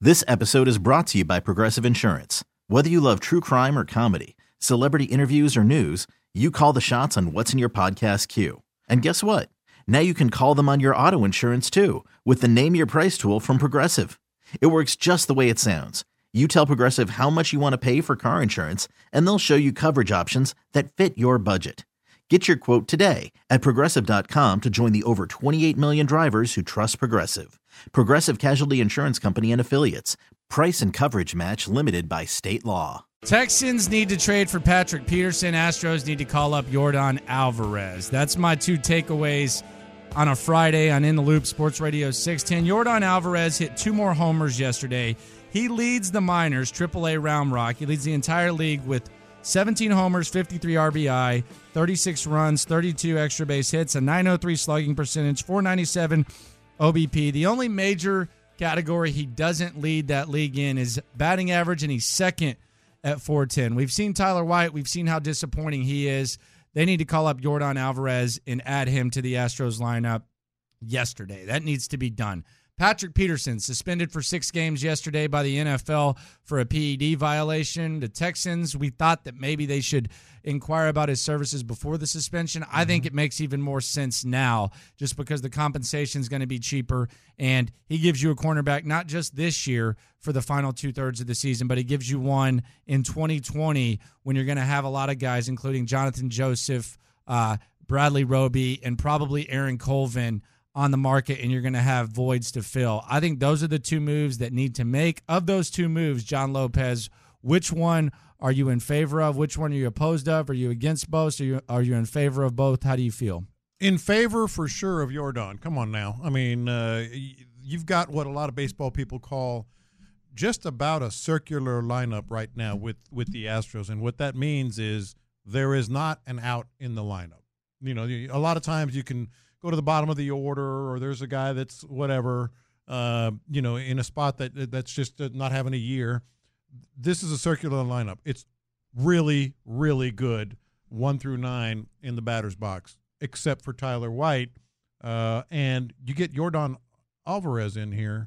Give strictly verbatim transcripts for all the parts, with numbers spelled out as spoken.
This episode is brought to you by Progressive Insurance. Whether you love true crime or comedy, celebrity interviews or news, you call the shots on what's in your podcast queue. And guess what? Now you can call them on your auto insurance too with the Name Your Price tool from Progressive. It works just the way it sounds. You tell Progressive how much you want to pay for car insurance, and they'll show you coverage options that fit your budget. Get your quote today at Progressive dot com to join the over twenty-eight million drivers who trust Progressive. Progressive Casualty Insurance Company and Affiliates. Price and coverage match limited by state law. Texans need to trade for Patrick Peterson. Astros need to call up Yordan Alvarez. That's my two takeaways on a Friday on In the Loop Sports Radio six ten. Yordan Alvarez hit two more homers yesterday. He leads the minors, triple A Round Rock. He leads the entire league with seventeen homers, fifty-three R B I, thirty-six runs, thirty-two extra base hits, a nine oh three slugging percentage, four ninety-seven O B P. The only major category he doesn't lead that league in is batting average, and he's second at four ten. We've seen Tyler White. We've seen how disappointing he is. They need to call up Yordan Alvarez and add him to the Astros lineup yesterday. That needs to be done. Patrick Peterson suspended for six games yesterday by the N F L for a P E D violation. The Texans, we thought that maybe they should inquire about his services before the suspension. Mm-hmm. I think it makes even more sense now just because the compensation is going to be cheaper, and he gives you a cornerback not just this year for the final two-thirds of the season, but he gives you one in twenty twenty when you're going to have a lot of guys, including Jonathan Joseph, uh, Bradley Roby, and probably Aaron Colvin on the market, and you're going to have voids to fill. I think those are the two moves that need to make. Of those two moves, John Lopez, which one are you in favor of? Which one are you opposed of? Are you against both? Are you, are you in favor of both? How do you feel? In favor, for sure, of Yordan. Come on now. I mean, uh, you've got what a lot of baseball people call just about a circular lineup right now with, with the Astros, and what that means is there is not an out in the lineup. You know, a lot of times you can go to the bottom of the order, or there's a guy that's whatever, uh, you know, in a spot that that's just not having a year. This is a circular lineup. It's really, really good, one through nine in the batter's box, except for Tyler White. Uh, and you get Yordan Alvarez in here,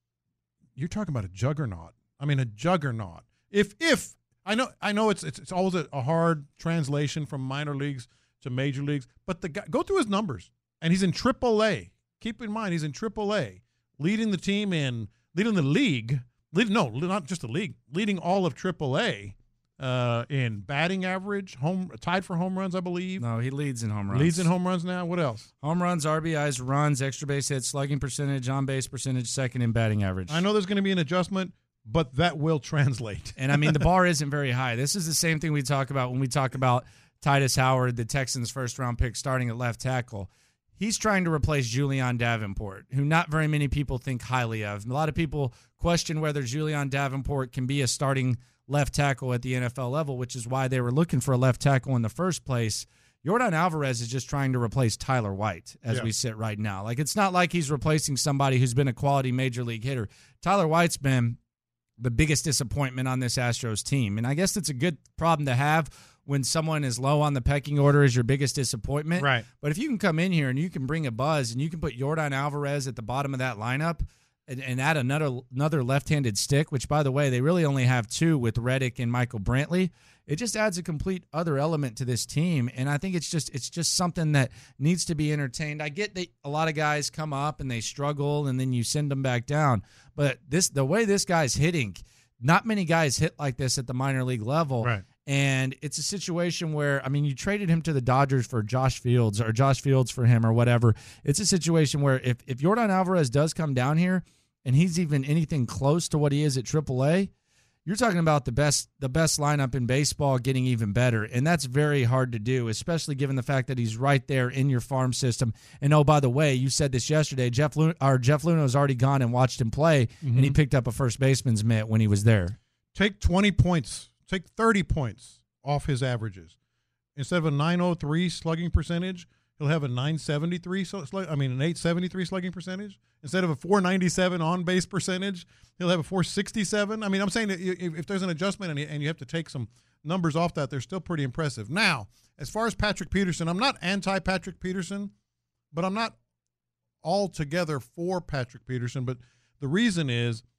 you're talking about a juggernaut. I mean, a juggernaut. If if I know I know it's it's, it's always a, a hard translation from minor leagues to major leagues, but the guy, go through his numbers. And he's in triple A. Keep in mind, he's in triple A, leading the team in, leading the league, leading, no, not just the league, leading all of triple A uh, in batting average, home tied for home runs, I believe. No, he leads in home runs. Leads in home runs now. What else? Home runs, R B Is, runs, extra base hits, slugging percentage, on-base percentage, second in batting average. I know there's going to be an adjustment, but that will translate. And, I mean, the bar isn't very high. This is the same thing we talk about when we talk about Titus Howard, the Texans' first-round pick, starting at left tackle. He's trying to replace Julian Davenport, who not very many people think highly of. A lot of people question whether Julian Davenport can be a starting left tackle at the N F L level, which is why they were looking for a left tackle in the first place. Yordan Alvarez is just trying to replace Tyler White as yeah. we sit right now. Like, it's not like he's replacing somebody who's been a quality major league hitter. Tyler White's been the biggest disappointment on this Astros team, and I guess it's a good problem to have when someone is low on the pecking order is your biggest disappointment. Right. But if you can come in here and you can bring a buzz and you can put Yordan Alvarez at the bottom of that lineup and, and add another another left-handed stick, which, by the way, they really only have two with Reddick and Michael Brantley, it just adds a complete other element to this team. And I think it's just it's just something that needs to be entertained. I get that a lot of guys come up and they struggle and then you send them back down. But this the way this guy's hitting, not many guys hit like this at the minor league level. Right. And it's a situation where, I mean, you traded him to the Dodgers for Josh Fields or Josh Fields for him or whatever. It's a situation where if, if Yordan Alvarez does come down here and he's even anything close to what he is at triple A, you're talking about the best the best lineup in baseball getting even better. And that's very hard to do, especially given the fact that he's right there in your farm system. And, oh, by the way, you said this yesterday, Jeff Luna, or Jeff Luno's already gone and watched him play, mm-hmm. and he picked up a first baseman's mitt when he was there. Take twenty points. Take thirty points off his averages. Instead of a nine oh three slugging percentage, he'll have a nine seventy-three, I mean an eight seventy-three slugging percentage. Instead of a four ninety-seven on-base percentage, he'll have a four sixty-seven. I mean, I'm saying that if there's an adjustment and you have to take some numbers off that, they're still pretty impressive. Now, as far as Patrick Peterson, I'm not anti-Patrick Peterson, but I'm not altogether for Patrick Peterson. But the reason is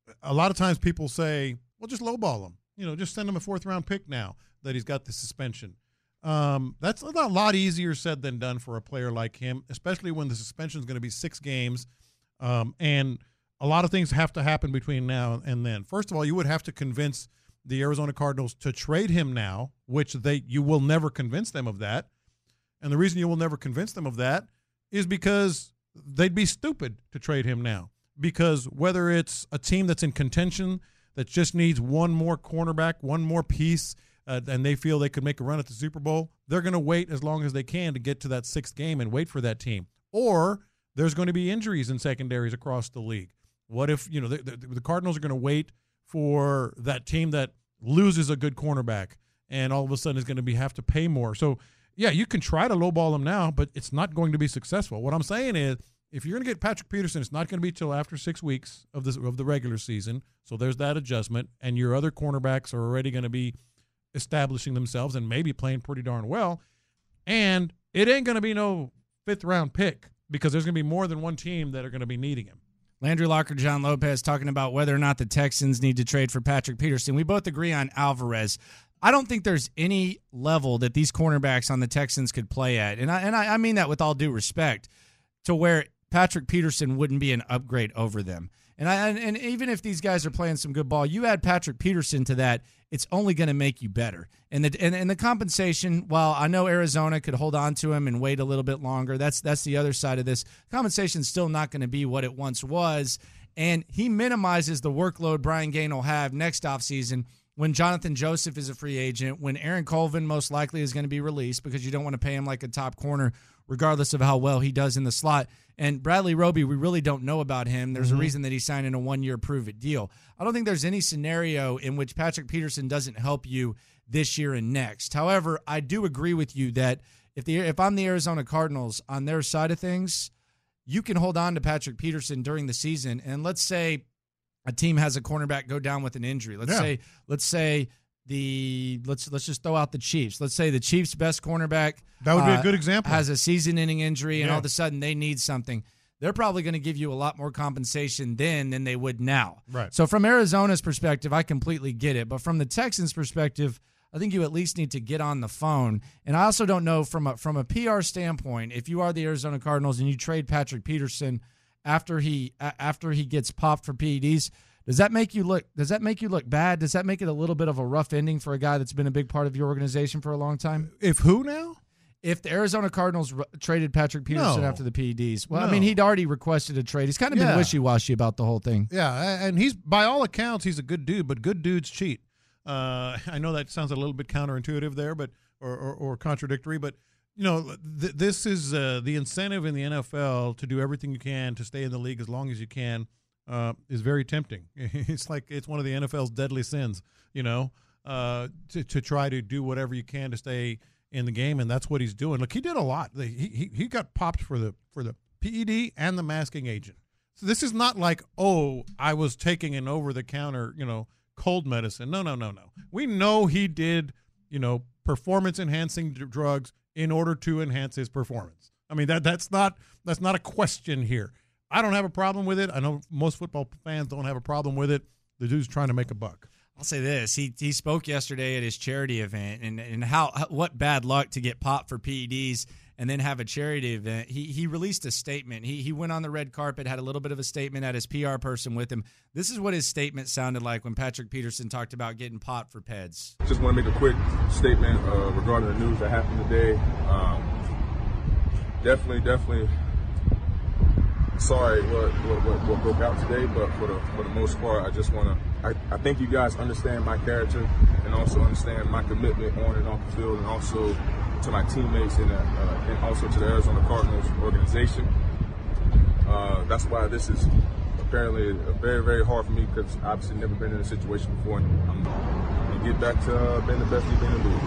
a lot of times people say, well, just lowball him. You know, just send him a fourth-round pick now that he's got the suspension. Um, that's a lot easier said than done for a player like him, especially when the suspension is going to be six games. Um, and a lot of things have to happen between now and then. First of all, you would have to convince the Arizona Cardinals to trade him now, which they you will never convince them of that. And the reason you will never convince them of that is because they'd be stupid to trade him now. Because whether it's a team that's in contention that just needs one more cornerback, one more piece, uh, and they feel they could make a run at the Super Bowl, they're going to wait as long as they can to get to that sixth game and wait for that team. Or there's going to be injuries in secondaries across the league. What if, you know, the, the, the Cardinals are going to wait for that team that loses a good cornerback and all of a sudden is going to be have to pay more. So, yeah, you can try to lowball them now, but it's not going to be successful. What I'm saying is, if you're going to get Patrick Peterson, it's not going to be till after six weeks of this of the regular season. So there's that adjustment, and your other cornerbacks are already going to be establishing themselves and maybe playing pretty darn well. And it ain't going to be no fifth-round pick because there's going to be more than one team that are going to be needing him. Landry Locker, John Lopez talking about whether or not the Texans need to trade for Patrick Peterson. We both agree on Alvarez. I don't think there's any level that these cornerbacks on the Texans could play at, and I, and I, I mean that with all due respect, to where Patrick Peterson wouldn't be an upgrade over them. And I and even if these guys are playing some good ball, you add Patrick Peterson to that, it's only going to make you better. And the and, and the compensation, while I know Arizona could hold on to him and wait a little bit longer, that's that's the other side of this. Compensation's still not going to be what it once was, and he minimizes the workload Brian Gain will have next offseason when Jonathan Joseph is a free agent, when Aaron Colvin most likely is going to be released because you don't want to pay him like a top corner regardless of how well he does in the slot. And Bradley Roby, we really don't know about him. There's mm-hmm. a reason that he signed in a one-year prove-it deal. I don't think there's any scenario in which Patrick Peterson doesn't help you this year and next. However, I do agree with you that if the if I'm the Arizona Cardinals on their side of things, you can hold on to Patrick Peterson during the season. And let's say a team has a cornerback go down with an injury. Let's yeah. say let's say the let's let's just throw out the Chiefs. Let's say the Chiefs' best cornerback that would be uh, a good example has a season-ending injury, and yeah. all of a sudden they need something. They're probably going to give you a lot more compensation then than they would now. Right. So from Arizona's perspective, I completely get it. But from the Texans' perspective, I think you at least need to get on the phone. And I also don't know from a from a P R standpoint, if you are the Arizona Cardinals and you trade Patrick Peterson after he after he gets popped for P E Ds. Does that make you look? Does that make you look bad? Does that make it a little bit of a rough ending for a guy that's been a big part of your organization for a long time? If who now? If the Arizona Cardinals r- traded Patrick Peterson no. after the P E Ds, well, no. I mean, he'd already requested a trade. He's kind of been yeah. wishy-washy about the whole thing. Yeah, and he's by all accounts he's a good dude, but good dudes cheat. Uh, I know that sounds a little bit counterintuitive there, but or or, or contradictory, but you know, th- this is uh, the incentive in the N F L to do everything you can to stay in the league as long as you can. Uh, is very tempting. It's like it's one of the N F L's deadly sins, you know, uh, to to try to do whatever you can to stay in the game, and that's what he's doing. Look, he did a lot. He he, he got popped for the for the P E D and the masking agent. So this is not like, oh, I was taking an over the counter, you know, cold medicine. No, no, no, no. We know he did, you know, performance enhancing d- drugs in order to enhance his performance. I mean that that's not that's not a question here. I don't have a problem with it. I know most football fans don't have a problem with it. The dude's trying to make a buck. I'll say this: he he spoke yesterday at his charity event, and and how what bad luck to get popped for P E Ds and then have a charity event. He he released a statement. He he went on the red carpet, had a little bit of a statement, had his P R person with him. This is what his statement sounded like when Patrick Peterson talked about getting popped for P E Ds. Just want to make a quick statement uh, regarding the news that happened today. Um, definitely, definitely. Sorry what, what, what, what broke out today, but for the for the most part, I just want to, I, I think you guys understand my character and also understand my commitment on and off the field, and also to my teammates and, uh, and also to the Arizona Cardinals organization. Uh, that's why this is apparently very, very hard for me, because I've obviously never been in a situation before, and I'm going to get back to uh, being the best we've been in the league.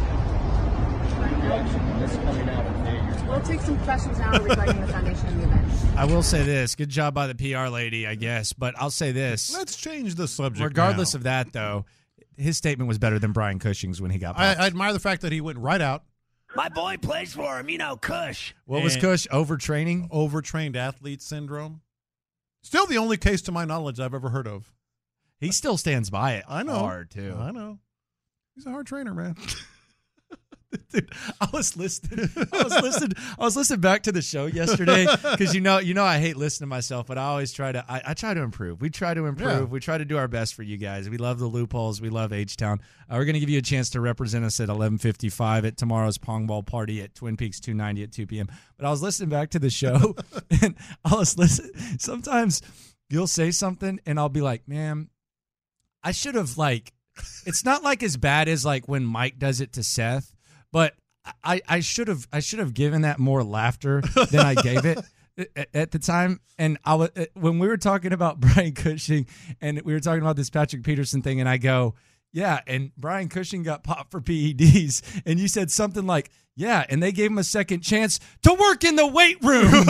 We'll take some questions now regarding the foundation and the event. I will say this. Good job by the P R lady, I guess. But I'll say this. Let's change the subject. Regardless now. of that, though, his statement was better than Brian Cushing's when he got popped. I, I admire the fact that he went right out. My boy plays for him, you know, Cush. What was Cush? Overtraining? Overtrained athlete syndrome. Still the only case, to my knowledge, I've ever heard of. He still stands by it. I know. Hard too. I know. He's a hard trainer, man. Dude, I was listening. I was listening. I was listening back to the show yesterday because you know, you know, I hate listening to myself, but I always try to. I, I try to improve. We try to improve. Yeah. We try to do our best for you guys. We love the loopholes. We love H-Town. Uh, we're going to give you a chance to represent us at eleven fifty-five at tomorrow's Pong Ball Party at Twin Peaks two ninety at two p.m. But I was listening back to the show, and I was listening. Sometimes you'll say something, and I'll be like, "Man, I should have like." It's not like as bad as like when Mike does it to Seth. But I, I should have I should have given that more laughter than I gave it at, at the time. And I was, when we were talking about Brian Cushing and we were talking about this Patrick Peterson thing, and I go, yeah, and Brian Cushing got popped for P E Ds, and you said something like, yeah, and they gave him a second chance to work in the weight room.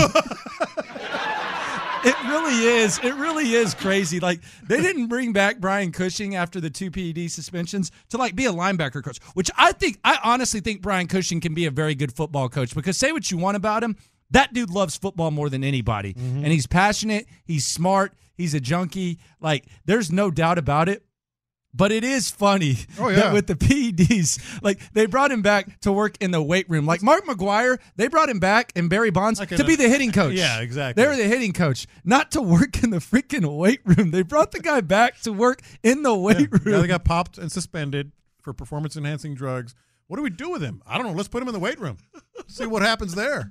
It really is. It really is crazy. Like, they didn't bring back Brian Cushing after the two P E D suspensions to, like, be a linebacker coach, which I think, I honestly think Brian Cushing can be a very good football coach because say what you want about him, that dude loves football more than anybody. Mm-hmm. And he's passionate. He's smart. He's a junkie. Like, there's no doubt about it. But it is funny oh, yeah. that with the P E Ds, like they brought him back to work in the weight room. Like Mark McGuire, they brought him back and Barry Bonds like to be the hitting coach. Yeah, exactly. They were the hitting coach, not to work in the freaking weight room. They brought the guy back to work in the weight yeah. room. Now they got popped and suspended for performance-enhancing drugs. What do we do with him? I don't know. Let's put him in the weight room. See what happens there.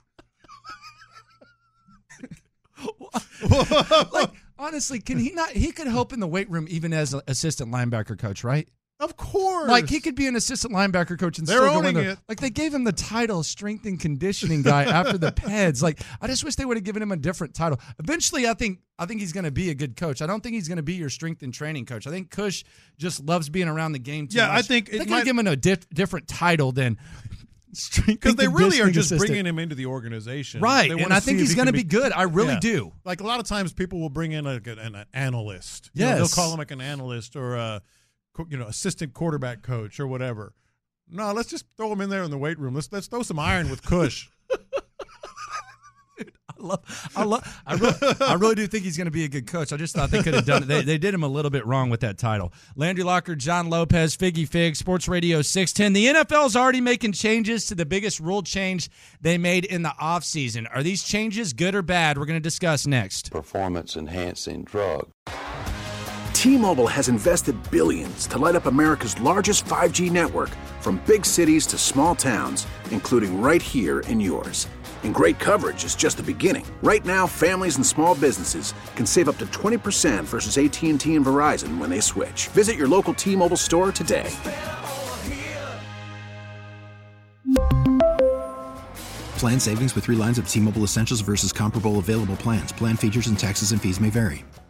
Like, honestly, can he not? He could help in the weight room even as an assistant linebacker coach, right? Of course. Like, he could be an assistant linebacker coach and They're still go owning in there. it. Like, they gave him the title strength and conditioning guy after the Peds. Like, I just wish they would have given him a different title. Eventually, I think I think he's going to be a good coach. I don't think he's going to be your strength and training coach. I think Cush just loves being around the game too yeah, much. I think they it could might give him a diff- different title than strength because and they really are conditioning just assistant. bringing him into the organization. Right, They and wanna I see think if he's he going to can be good. I really Yeah. do. Like a lot of times people will bring in a, an, an analyst. You know, Yes. they'll call him like an analyst or a you know assistant quarterback coach or whatever. No, let's just throw him in there in the weight room. Let's let's throw some iron with Cush. I love, I love, I really, I really do think he's going to be a good coach. I just thought they could have done it. They, they did him a little bit wrong with that title. Landry Locker, John Lopez, Figgy Fig, Sports Radio six ten. The N F L is already making changes to the biggest rule change they made in the offseason. Are these changes good or bad? We're going to discuss next. Performance-enhancing drug. T-Mobile has invested billions to light up America's largest five G network, from big cities to small towns, including right here in yours. And great coverage is just the beginning. Right now, families and small businesses can save up to twenty percent versus A T and T and Verizon when they switch. Visit your local T-Mobile store today. Plan savings with three lines of T-Mobile Essentials versus comparable available plans. Plan features and taxes and fees may vary.